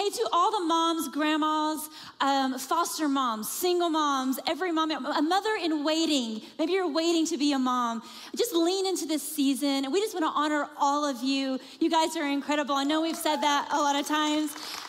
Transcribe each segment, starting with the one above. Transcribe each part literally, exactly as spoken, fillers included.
hey, to all the moms, grandmas, um, foster moms, single moms, every mom, a mother in waiting. Maybe you're waiting to be a mom. Just lean into this season. And we just want to honor all of you. You guys are incredible. I know we've said that a lot of times.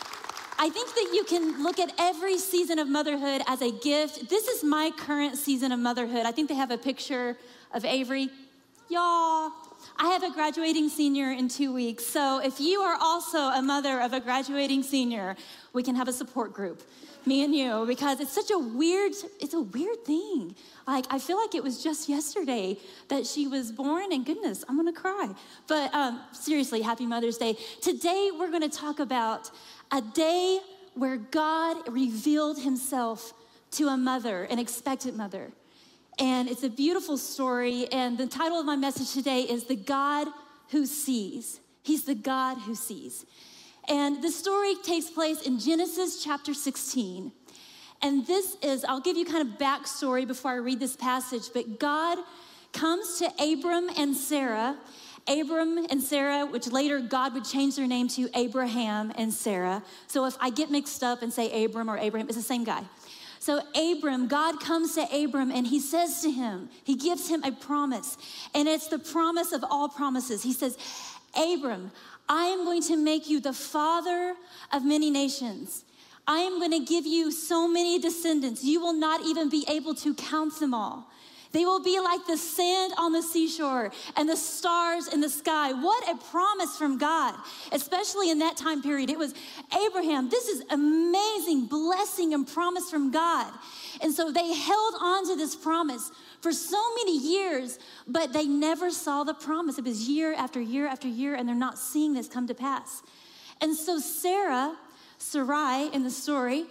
I think that you can look at every season of motherhood as a gift. This is my current season of motherhood. I think they have a picture of Avery. Y'all, I have a graduating senior in two weeks. So if you are also a mother of a graduating senior, we can have a support group, me and you, because it's such a weird, it's a weird thing. Like, I feel like it was just yesterday that she was born, and goodness, I'm gonna cry. But um, seriously, happy Mother's Day. Today, we're gonna talk about a day where God revealed himself to a mother, an expectant mother. And it's a beautiful story, and the title of my message today is The God Who Sees. He's the God who sees. And the story takes place in Genesis chapter sixteen. And this is, I'll give you kind of backstory before I read this passage, but God comes to Abram and Sarah, Abram and Sarah, which later God would change their name to Abraham and Sarah. So if I get mixed up and say Abram or Abraham, it's the same guy. So Abram, God comes to Abram and he says to him, he gives him a promise, and it's the promise of all promises. He says, Abram, I am going to make you the father of many nations. I am going to give you so many descendants, you will not even be able to count them all. They will be like the sand on the seashore and the stars in the sky. What a promise from God, especially in that time period. It was, Abraham, this is amazing blessing and promise from God. And so they held on to this promise for so many years, but they never saw the promise. It was year after year after year, and they're not seeing this come to pass. And so Sarah, Sarai in the story,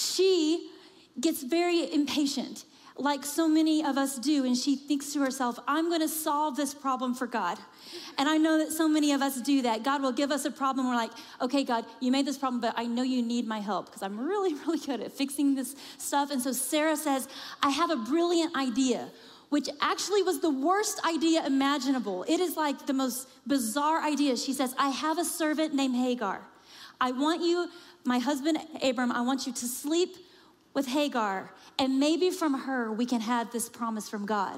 she gets very impatient, like so many of us do, and she thinks to herself, I'm gonna solve this problem for God. And I know that so many of us do that. God will give us a problem, we're like, okay, God, you made this problem, but I know you need my help, because I'm really, really good at fixing this stuff. And so Sarah says, I have a brilliant idea, which actually was the worst idea imaginable. It is like the most bizarre idea. She says, I have a servant named Hagar. I want you, my husband, Abram, I want you to sleep with Hagar, and maybe from her we can have this promise from God.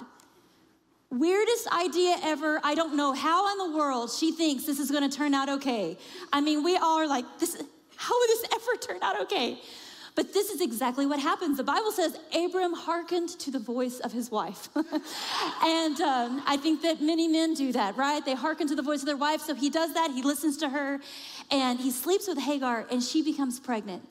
Weirdest idea ever. I don't know how in the world she thinks this is gonna turn out okay. I mean, we all are like, this, how would this ever turn out okay? But this is exactly what happens. The Bible says Abram hearkened to the voice of his wife. and um, I think that many men do that, right? They hearken to the voice of their wife, so he does that, he listens to her, and he sleeps with Hagar, and she becomes pregnant.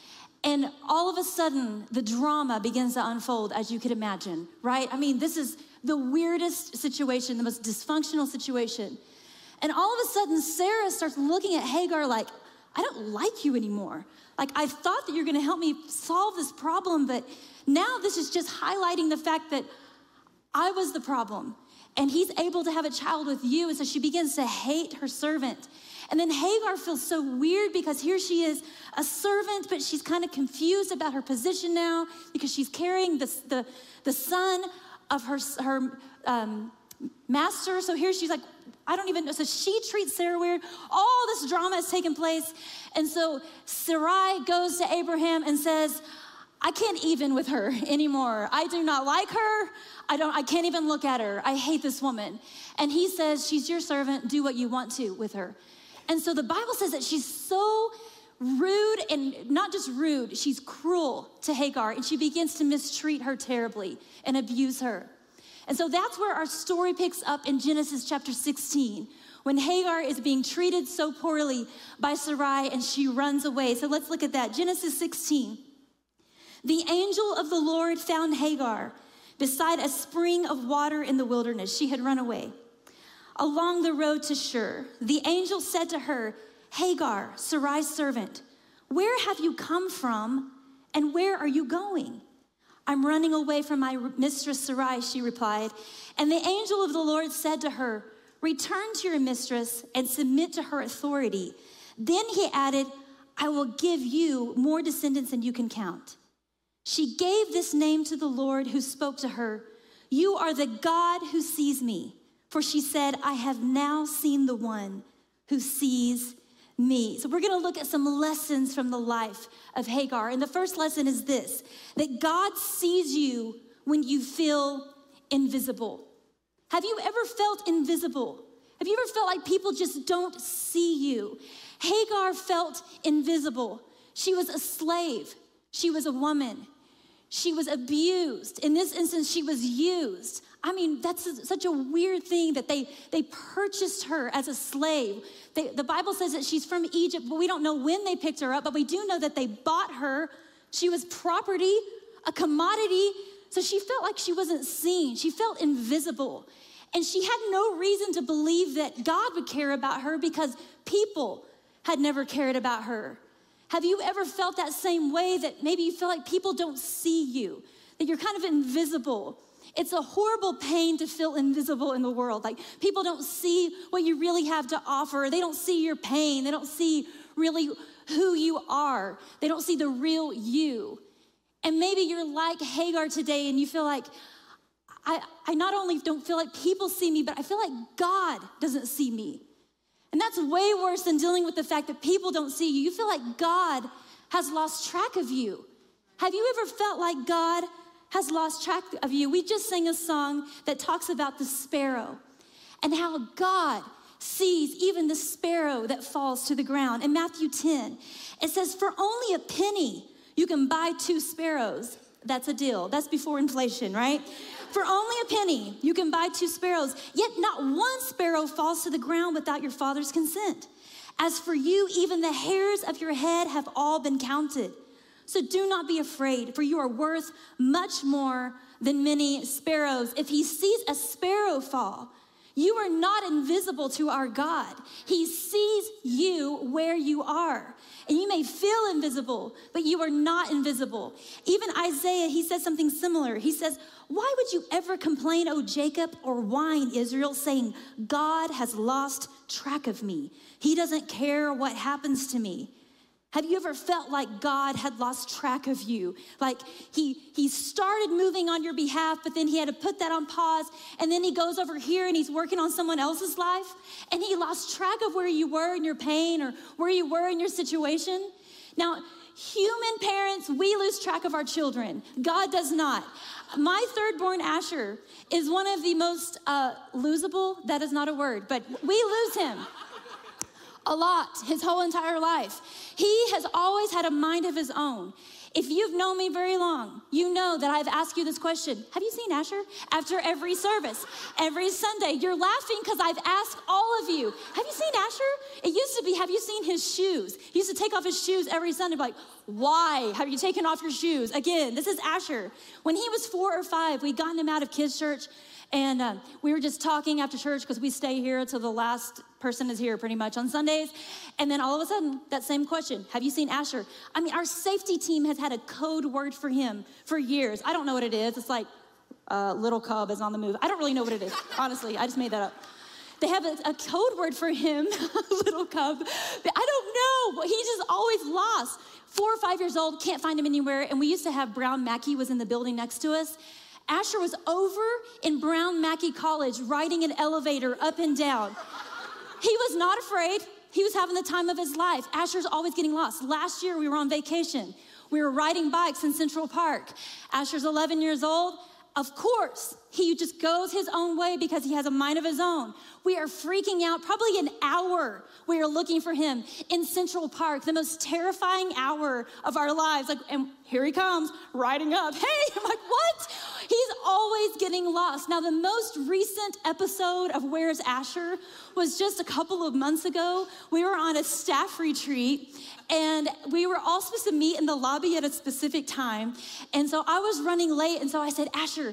And all of a sudden, the drama begins to unfold, as you could imagine, right? I mean, this is the weirdest situation, the most dysfunctional situation. And all of a sudden, Sarah starts looking at Hagar like, I don't like you anymore. Like, I thought that you're gonna help me solve this problem, but now this is just highlighting the fact that I was the problem, and he's able to have a child with you. And so she begins to hate her servant. And then Hagar feels so weird because here she is, a servant, but she's kind of confused about her position now because she's carrying the, the, the son of her, her um, master. So here she's like, I don't even know. So she treats Sarah weird. All this drama is taking place. And so Sarai goes to Abraham and says, I can't even with her anymore. I do not like her. I don't, I can't even look at her. I hate this woman. And he says, she's your servant. Do what you want to with her. And so the Bible says that she's so rude, and not just rude, she's cruel to Hagar, and she begins to mistreat her terribly and abuse her. And so that's where our story picks up in Genesis chapter sixteen, when Hagar is being treated so poorly by Sarai and she runs away. So let's look at that. Genesis sixteen. The angel of the Lord found Hagar beside a spring of water in the wilderness. She had run away. Along the road to Shur, the angel said to her, Hagar, Sarai's servant, where have you come from and where are you going? I'm running away from my mistress Sarai, she replied. And the angel of the Lord said to her, return to your mistress and submit to her authority. Then he added, I will give you more descendants than you can count. She gave this name to the Lord who spoke to her, you are the God who sees me. For she said, I have now seen the one who sees me. So we're gonna look at some lessons from the life of Hagar. And the first lesson is this, that God sees you when you feel invisible. Have you ever felt invisible? Have you ever felt like people just don't see you? Hagar felt invisible. She was a slave. She was a woman. She was abused. In this instance, she was used. I mean, that's such a weird thing that they, they purchased her as a slave. They, the Bible says that she's from Egypt, but we don't know when they picked her up, but we do know that they bought her. She was property, a commodity, so she felt like she wasn't seen. She felt invisible. And she had no reason to believe that God would care about her because people had never cared about her. Have you ever felt that same way, that maybe you feel like people don't see you, that you're kind of invisible? It's a horrible pain to feel invisible in the world. Like people don't see what you really have to offer. They don't see your pain. They don't see really who you are. They don't see the real you. And maybe you're like Hagar today and you feel like, I, I not only don't feel like people see me, but I feel like God doesn't see me. And that's way worse than dealing with the fact that people don't see you. You feel like God has lost track of you. Have you ever felt like God has lost track of you? We just sang a song that talks about the sparrow and how God sees even the sparrow that falls to the ground. In Matthew ten, it says, for only a penny, you can buy two sparrows. That's a deal. That's before inflation, right? For only a penny, you can buy two sparrows, yet not one sparrow falls to the ground without your Father's consent. As for you, even the hairs of your head have all been counted. So do not be afraid, for you are worth much more than many sparrows. If he sees a sparrow fall, you are not invisible to our God. He sees you where you are. And you may feel invisible, but you are not invisible. Even Isaiah, he says something similar. He says, why would you ever complain, O Jacob, or whine, Israel, saying, God has lost track of me. He doesn't care what happens to me. Have you ever felt like God had lost track of you? Like he, he started moving on your behalf, but then he had to put that on pause, and then he goes over here and he's working on someone else's life, and he lost track of where you were in your pain or where you were in your situation? Now, human parents, we lose track of our children. God does not. My third born, Asher, is one of the most uh, losable, that is not a word, but we lose him a lot, his whole entire life. He has always had a mind of his own. If you've known me very long, you know that I've asked you this question. Have you seen Asher? After every service, every Sunday. You're laughing because I've asked all of you, have you seen Asher? It used to be, have you seen his shoes? He used to take off his shoes every Sunday, like, why have you taken off your shoes? Again, this is Asher. When he was four or five, we'd gotten him out of kids' church, and uh, we were just talking after church because we stay here till the last person is here pretty much on Sundays. And then all of a sudden, that same question, have you seen Asher? I mean, our safety team has had a code word for him for years. I don't know what it is. It's like, uh, little cub is on the move. I don't really know what it is. Honestly, I just made that up. They have a, a code word for him, little cub. I don't know. He just always lost. Four or five years old, can't find him anywhere. And we used to have Brown Mackey was in the building next to us. Asher was over in Brown Mackey College riding an elevator up and down. He was not afraid. He was having the time of his life. Asher's always getting lost. Last year, we were on vacation. We were riding bikes in Central Park. Asher's eleven years old. Of course, he just goes his own way because he has a mind of his own. We are freaking out, probably an hour we are looking for him in Central Park, the most terrifying hour of our lives. Like, and here he comes, riding up. Hey, I'm like, what? He's always getting lost. Now, the most recent episode of Where's Asher was just a couple of months ago. We were on a staff retreat, and we were all supposed to meet in the lobby at a specific time. And so I was running late, and so I said, Asher,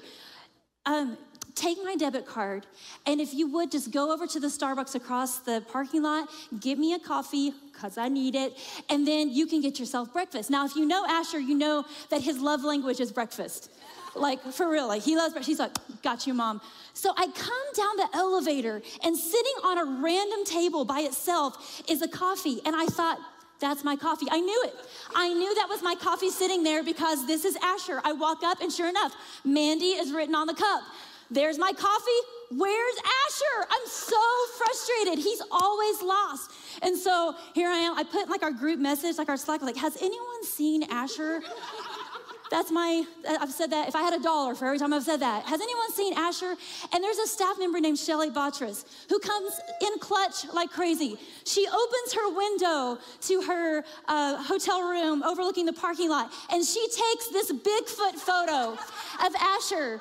um, take my debit card, and if you would, just go over to the Starbucks across the parking lot, give me a coffee, because I need it, and then you can get yourself breakfast. Now, if you know Asher, you know that his love language is breakfast. Like, for real, like, he loves breakfast. He's like, got you, Mom. So I come down the elevator, and sitting on a random table by itself is a coffee, and I thought, that's my coffee. I knew it. I knew that was my coffee sitting there because this is Asher. I walk up, and sure enough, Mandy is written on the cup. There's my coffee. Where's Asher? I'm so frustrated. He's always lost. And so here I am. I put like our group message, like our Slack, like, has anyone seen Asher? That's my, I've said that. If I had a dollar for every time I've said that. Has anyone seen Asher? And there's a staff member named Shelly Botras who comes in clutch like crazy. She opens her window to her uh, hotel room overlooking the parking lot, and she takes this Bigfoot photo of Asher.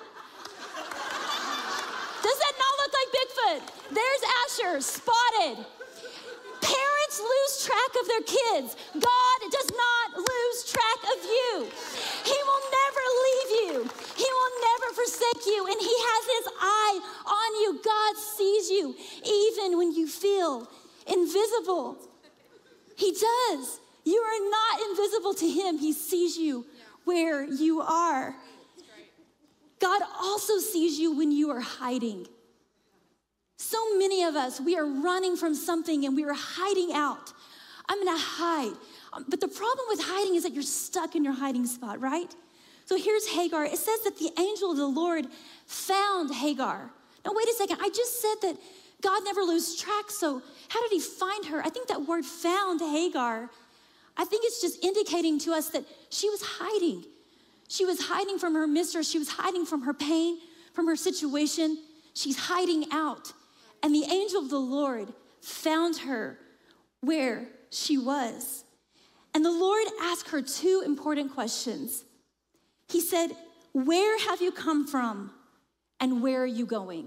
Does that not look like Bigfoot? There's Asher, spotted. Parents lose track of their kids. God does not lose track of you. He will never leave you. He will never forsake you. And he has his eye on you. God sees you even when you feel invisible. He does. You are not invisible to him. He sees you where you are. God also sees you when you are hiding. So many of us, we are running from something and we are hiding out. I'm gonna hide. But the problem with hiding is that you're stuck in your hiding spot, right? So here's Hagar. It says that the angel of the Lord found Hagar. Now wait a second, I just said that God never loses track, so how did he find her? I think that word found Hagar, I think it's just indicating to us that she was hiding. She was hiding from her mistress. She was hiding from her pain, from her situation. She's hiding out. And the angel of the Lord found her where she was. And the Lord asked her two important questions. He said, where have you come from and where are you going?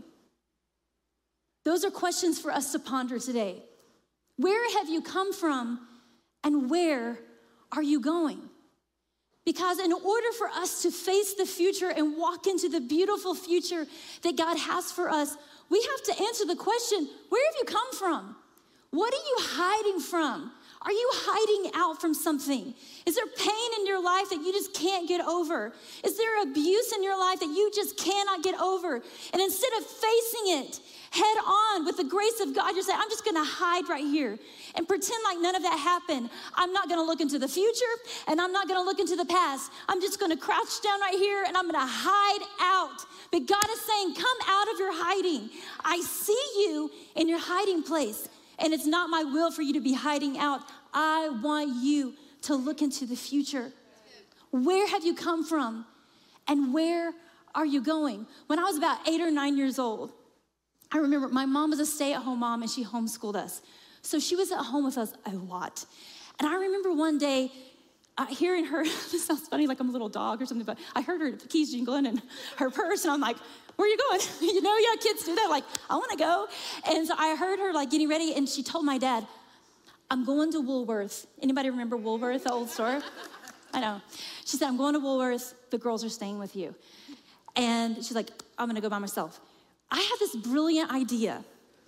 Those are questions for us to ponder today. Where have you come from and where are you going? Because in order for us to face the future and walk into the beautiful future that God has for us, we have to answer the question, where have you come from? What are you hiding from? Are you hiding out from something? Is there pain in your life that you just can't get over? Is there abuse in your life that you just cannot get over? And instead of facing it head on with the grace of God, you're saying, I'm just gonna hide right here and pretend like none of that happened. I'm not gonna look into the future and I'm not gonna look into the past. I'm just gonna crouch down right here and I'm gonna hide out. But God is saying, come out of your hiding. I see you in your hiding place. And it's not my will for you to be hiding out. I want you to look into the future. Where have you come from? And where are you going? When I was about eight or nine years old, I remember my mom was a stay-at-home mom and she homeschooled us. So she was at home with us a lot. And I remember one day uh, hearing her, this sounds funny, like I'm a little dog or something, but I heard her keys jingling and her purse, and I'm like, where are you going? You know, yeah, kids do that. Like, I want to go. And so I heard her like getting ready, and she told my dad, I'm going to Woolworth. Anybody remember Woolworth, the old store? I know. She said, I'm going to Woolworth. The girls are staying with you. And she's like, I'm going to go by myself. I had this brilliant idea.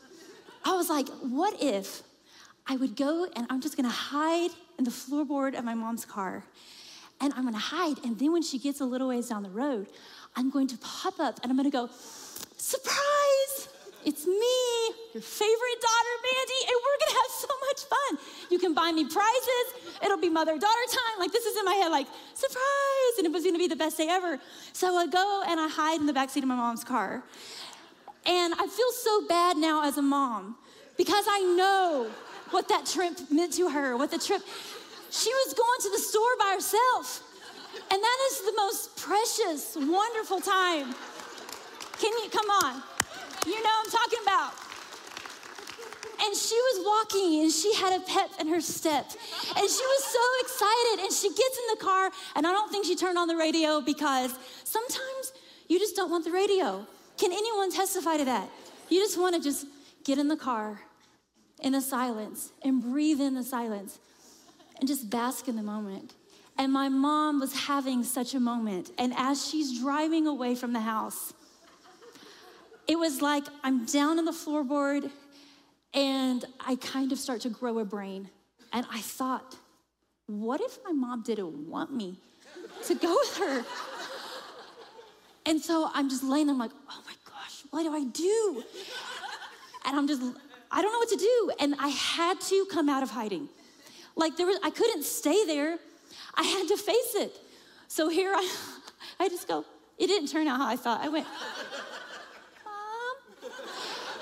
I was like, what if I would go and I'm just going to hide in the floorboard of my mom's car, and I'm going to hide. And then when she gets a little ways down the road, I'm going to pop up and I'm gonna go, surprise, it's me, your favorite daughter, Mandy, and we're gonna have so much fun. You can buy me prizes, it'll be mother-daughter time. Like, this is in my head, like, surprise, and it was gonna be the best day ever. So I go and I hide in the backseat of my mom's car. And I feel so bad now as a mom because I know what that trip meant to her, what the trip, she was going to the store by herself. And that is the most precious, wonderful time. Can you, come on. You know what I'm talking about. And she was walking and she had a pep in her step. And she was so excited, and she gets in the car, and I don't think she turned on the radio because sometimes you just don't want the radio. Can anyone testify to that? You just want to just get in the car in the silence and breathe in the silence and just bask in the moment. And my mom was having such a moment. And as she's driving away from the house, it was like I'm down on the floorboard and I kind of start to grow a brain. And I thought, what if my mom didn't want me to go with her? And so I'm just laying there, I'm like, oh my gosh, what do I do? And I'm just, I don't know what to do. And I had to come out of hiding. Like there was, I couldn't stay there. I had to face it. So here I, I just go, it didn't turn out how I thought. I went,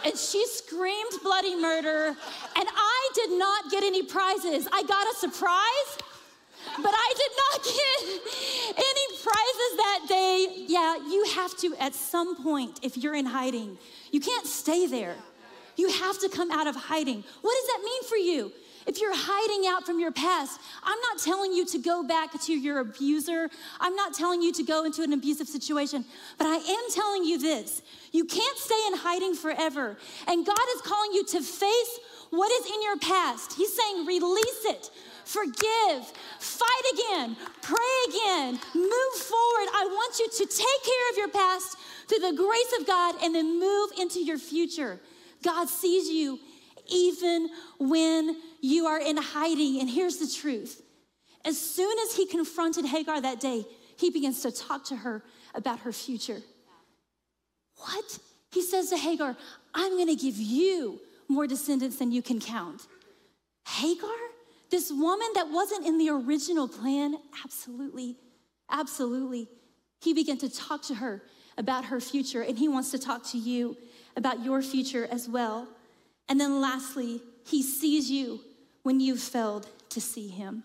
and she screamed bloody murder, and I did not get any prizes. I got a surprise, but I did not get any prizes that day. Yeah, you have to at some point, if you're in hiding, you can't stay there. You have to come out of hiding. What does that mean for you? If you're hiding out from your past, I'm not telling you to go back to your abuser. I'm not telling you to go into an abusive situation, but I am telling you this. You can't stay in hiding forever. And God is calling you to face what is in your past. He's saying, release it, forgive, fight again, pray again, move forward. I want you to take care of your past through the grace of God and then move into your future. God sees you even when you are in hiding. And here's the truth. As soon as he confronted Hagar that day, he begins to talk to her about her future. What? He says to Hagar, I'm gonna give you more descendants than you can count. Hagar? This woman that wasn't in the original plan? Absolutely, absolutely. He began to talk to her about her future, and he wants to talk to you about your future as well. And then lastly, he sees you when you've failed to see him.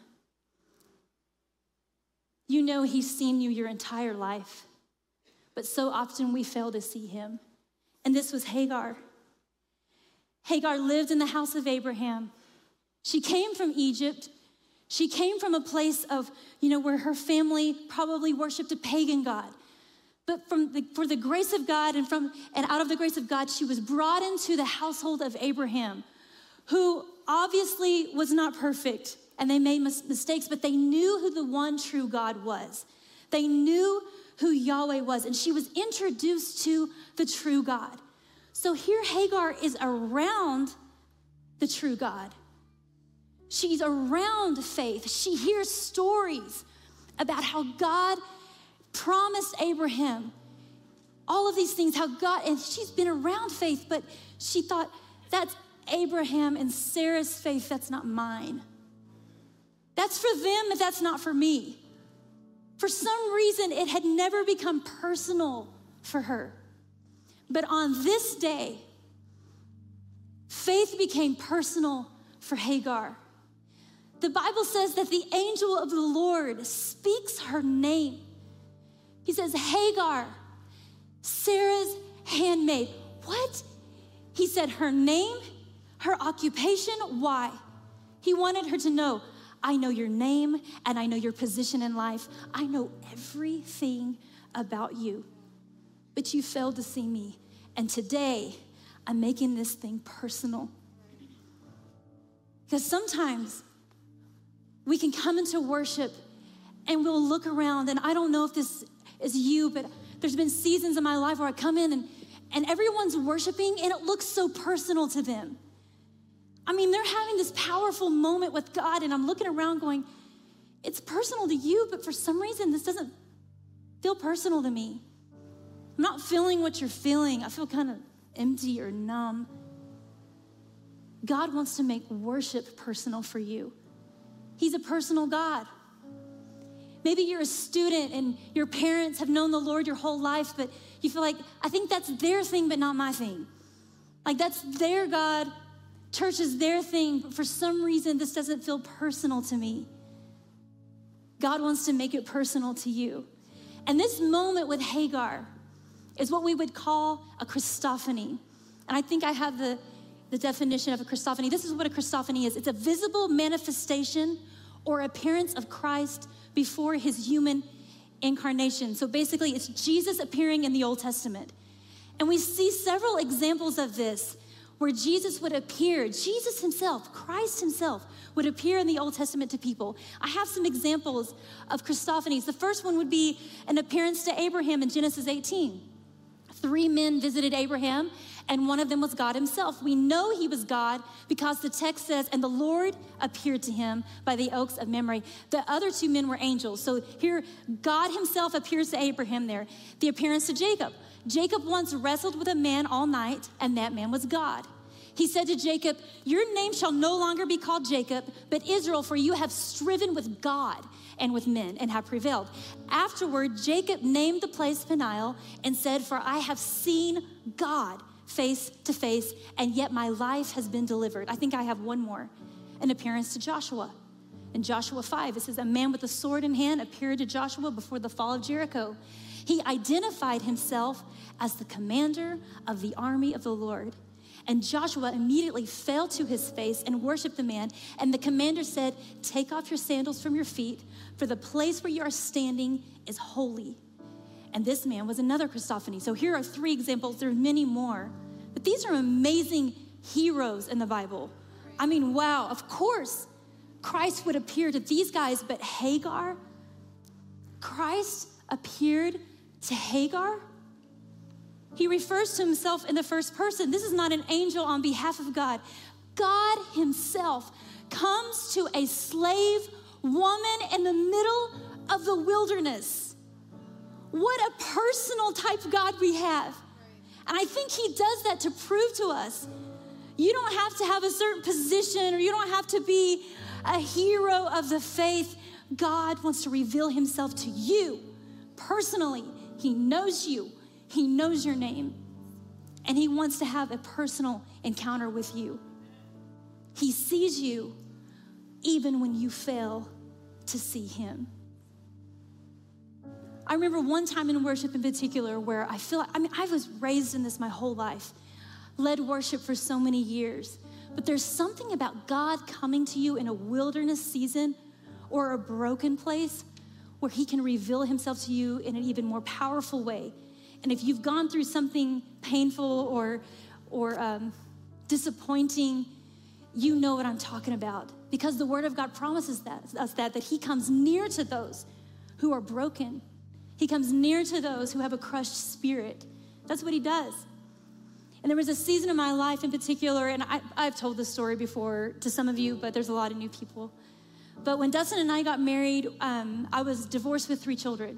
You know he's seen you your entire life, but so often we fail to see him. And this was Hagar. Hagar lived in the house of Abraham. She came from Egypt. She came from a place of, you know, where her family probably worshiped a pagan god. But from the, for the grace of God and from and out of the grace of God, she was brought into the household of Abraham, who obviously was not perfect, and they made mis- mistakes, but they knew who the one true God was. They knew who Yahweh was, and she was introduced to the true God. So here Hagar is around the true God. She's around faith. She hears stories about how God promised Abraham all of these things, how God, and she's been around faith, but she thought, that's Abraham and Sarah's faith, that's not mine. That's for them, but that's not for me. For some reason, it had never become personal for her. But on this day, faith became personal for Hagar. The Bible says that the angel of the Lord speaks her name. He says, Hagar, Sarah's handmaid. What? He said her name, her occupation. Why? He wanted her to know, I know your name and I know your position in life. I know everything about you, but you failed to see me. And today, I'm making this thing personal. Because sometimes we can come into worship and we'll look around, and I don't know if this is you, but there's been seasons in my life where I come in and, and everyone's worshiping and it looks so personal to them. I mean, they're having this powerful moment with God, and I'm looking around going, it's personal to you, but for some reason, this doesn't feel personal to me. I'm not feeling what you're feeling. I feel kind of empty or numb. God wants to make worship personal for you. He's a personal God. Maybe you're a student and your parents have known the Lord your whole life, but you feel like, I think that's their thing, but not my thing. Like that's their God, church is their thing, but for some reason, this doesn't feel personal to me. God wants to make it personal to you. And this moment with Hagar is what we would call a Christophany. And I think I have the, the definition of a Christophany. This is what a Christophany is. It's a visible manifestation or appearance of Christ before his human incarnation. So basically, it's Jesus appearing in the Old Testament. And we see several examples of this where Jesus would appear, Jesus himself, Christ himself, would appear in the Old Testament to people. I have some examples of Christophanies. The first one would be an appearance to Abraham in Genesis eighteen. Three men visited Abraham, and one of them was God himself. We know he was God because the text says, and the Lord appeared to him by the oaks of Mamre. The other two men were angels. So here, God himself appears to Abraham there. The appearance to Jacob. Jacob once wrestled with a man all night, and that man was God. He said to Jacob, your name shall no longer be called Jacob, but Israel, for you have striven with God and with men and have prevailed. Afterward, Jacob named the place Peniel and said, for I have seen God face to face, and yet my life has been delivered. I think I have one more, an appearance to Joshua. In Joshua five, it says, a man with a sword in hand appeared to Joshua before the fall of Jericho. He identified himself as the commander of the army of the Lord. And Joshua immediately fell to his face and worshiped the man. And the commander said, take off your sandals from your feet, for the place where you are standing is holy. And this man was another Christophany. So here are three examples. There are many more. But these are amazing heroes in the Bible. I mean, wow, of course, Christ would appear to these guys, but Hagar, Christ appeared to Hagar? He refers to himself in the first person. This is not an angel on behalf of God. God himself comes to a slave woman in the middle of the wilderness. What a personal type God we have. And I think he does that to prove to us, you don't have to have a certain position, or you don't have to be a hero of the faith. God wants to reveal himself to you personally. He knows you. He knows your name. And he wants to have a personal encounter with you. He sees you even when you fail to see him. I remember one time in worship in particular where I feel like, I mean, I was raised in this my whole life, led worship for so many years, but there's something about God coming to you in a wilderness season or a broken place where he can reveal himself to you in an even more powerful way. And if you've gone through something painful or, or um, disappointing, you know what I'm talking about, because the word of God promises that, us that, that he comes near to those who are broken. He comes near to those who have a crushed spirit. That's what he does. And there was a season of my life in particular, and I, I've told this story before to some of you, but there's a lot of new people. But when Dustin and I got married, um, I was divorced with three children.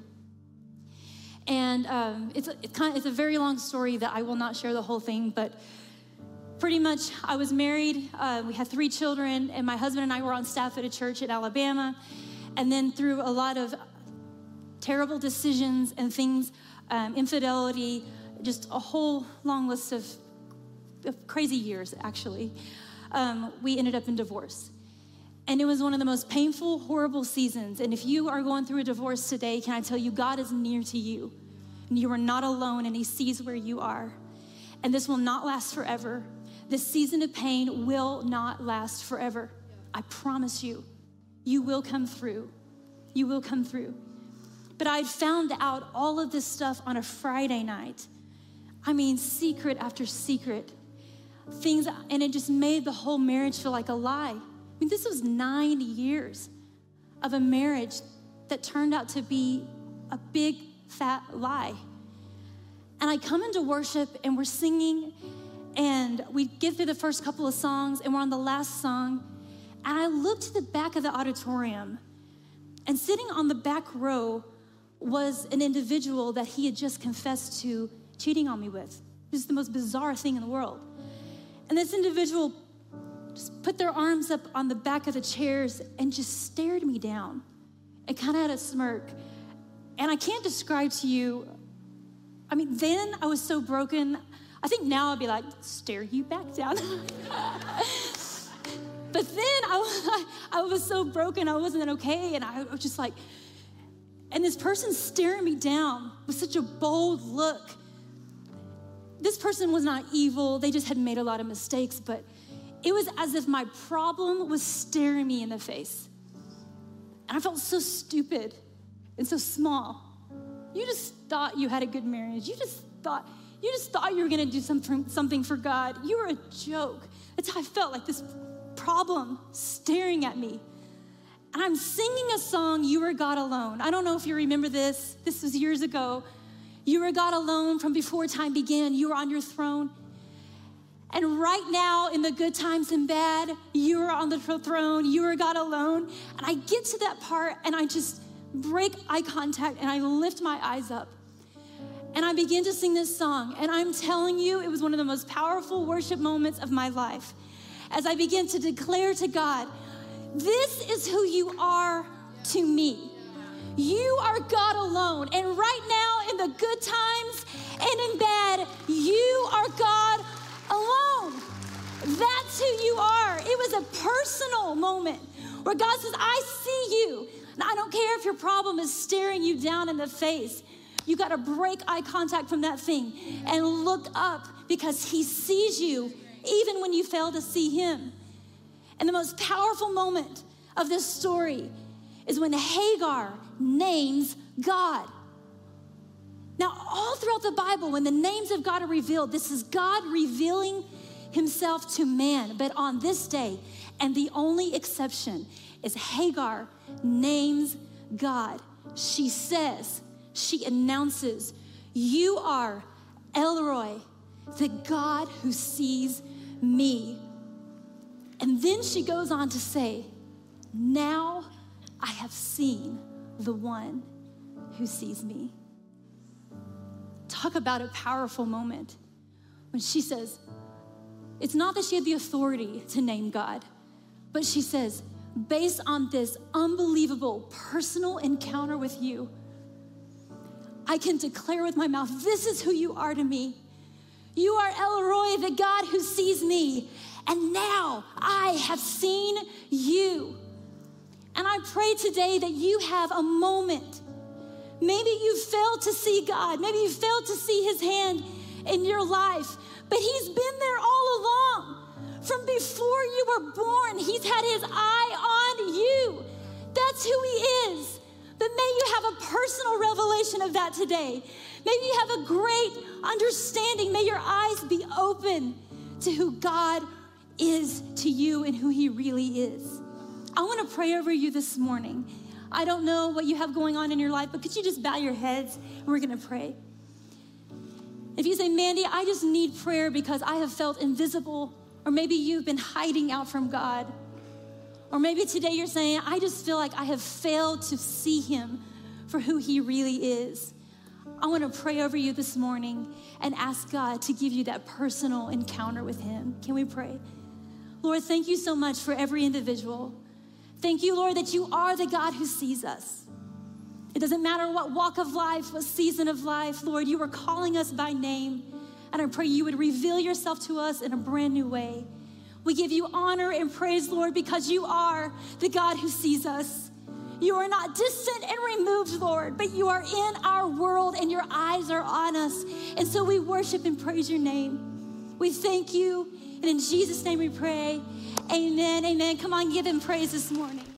And um, it's, a, it's, kind of, it's a very long story that I will not share the whole thing, but pretty much I was married, uh, we had three children, and my husband and I were on staff at a church in Alabama. And then through a lot of terrible decisions and things, um, infidelity, just a whole long list of, of crazy years, actually, um, we ended up in divorce. And it was one of the most painful, horrible seasons. And if you are going through a divorce today, can I tell you, God is near to you. And you are not alone, and he sees where you are. And this will not last forever. This season of pain will not last forever. I promise you, you will come through. You will come through. But I found out all of this stuff on a Friday night. I mean, secret after secret. Things, and it just made the whole marriage feel like a lie. I mean, this was nine years of a marriage that turned out to be a big, fat lie. And I come into worship, and we're singing, and we get through the first couple of songs, and we're on the last song. And I looked to the back of the auditorium, and sitting on the back row was an individual that he had just confessed to cheating on me with. This is the most bizarre thing in the world. And this individual just put their arms up on the back of the chairs and just stared me down and kind of had a smirk. And I can't describe to you, I mean, then I was so broken. I think now I'd be like, stare you back down. But then I was, I was so broken, I wasn't okay. And I was just like, and this person staring me down with such a bold look. This person was not evil. They just had made a lot of mistakes, but it was as if my problem was staring me in the face. And I felt so stupid and so small. You just thought you had a good marriage. You just thought, you just thought you were gonna do something, something for God. You were a joke. That's how I felt, like this problem staring at me. And I'm singing a song, You Are God Alone. I don't know if you remember this. This was years ago. You are God alone from before time began. You are on your throne. And right now, in the good times and bad, you are on the throne. You are God alone. And I get to that part, and I just break eye contact, and I lift my eyes up. And I begin to sing this song. And I'm telling you, it was one of the most powerful worship moments of my life. As I begin to declare to God, this is who you are to me. You are God alone. And right now in the good times and in bad, you are God alone. That's who you are. It was a personal moment where God says, I see you. And I don't care if your problem is staring you down in the face. You got to break eye contact from that thing and look up, because he sees you even when you fail to see him. And the most powerful moment of this story is when Hagar names God. Now, all throughout the Bible, when the names of God are revealed, this is God revealing himself to man. But on this day, and the only exception is Hagar names God. She says, she announces, you are El Roi, the God who sees me. And then she goes on to say, now I have seen the one who sees me. Talk about a powerful moment when she says, it's not that she had the authority to name God, but she says, based on this unbelievable personal encounter with you, I can declare with my mouth, this is who you are to me. You are El Roi, the God who sees me. And now I have seen you. And I pray today that you have a moment. Maybe you failed to see God. Maybe you failed to see his hand in your life. But he's been there all along. From before you were born, he's had his eye on you. That's who he is. But may you have a personal revelation of that today. Maybe you have a great understanding. May your eyes be open to who God is to you and who he really is. I want to pray over you this morning. I don't know what you have going on in your life, but could you just bow your heads and we're going to pray. If you say, Mandy, I just need prayer because I have felt invisible, or maybe you've been hiding out from God, or maybe today you're saying, I just feel like I have failed to see him for who he really is. I want to pray over you this morning and ask God to give you that personal encounter with him. Can we pray? Lord, thank you so much for every individual. Thank you, Lord, that you are the God who sees us. It doesn't matter what walk of life, what season of life, Lord, you are calling us by name. And I pray you would reveal yourself to us in a brand new way. We give you honor and praise, Lord, because you are the God who sees us. You are not distant and removed, Lord, but you are in our world and your eyes are on us. And so we worship and praise your name. We thank you. And in Jesus' name we pray. Amen, amen. Come on, give him praise this morning.